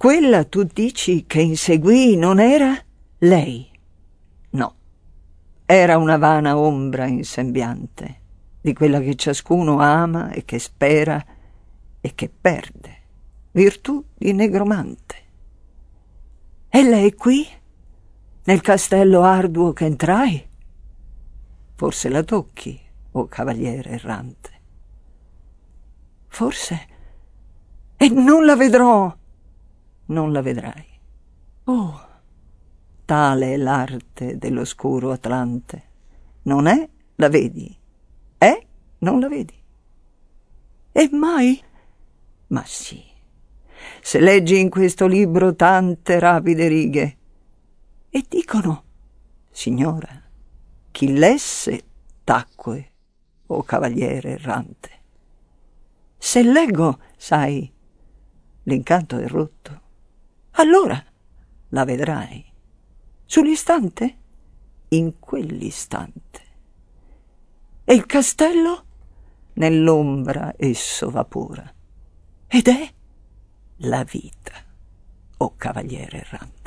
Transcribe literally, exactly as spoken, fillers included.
Quella tu dici che inseguì non era lei? No, era una vana ombra in sembiante, di quella che ciascuno ama e che spera e che perde, virtù di negromante. Ella è qui, nel castello arduo che entrai? Forse la tocchi, o cavaliere errante. Forse, e non la vedrò. Non la vedrai. Oh, tale è l'arte dell'oscuro Atlante. Non è, la vedi. È, non la vedi. E mai? Ma sì, se leggi in questo libro tante rapide righe. E dicono, signora, chi lesse tacque, o cavaliere errante. Se leggo, sai, l'incanto è rotto. Allora la vedrai. Sull'istante? In quell'istante. E il castello? Nell'ombra esso vapora. Ed è la vita, o cavaliere errante.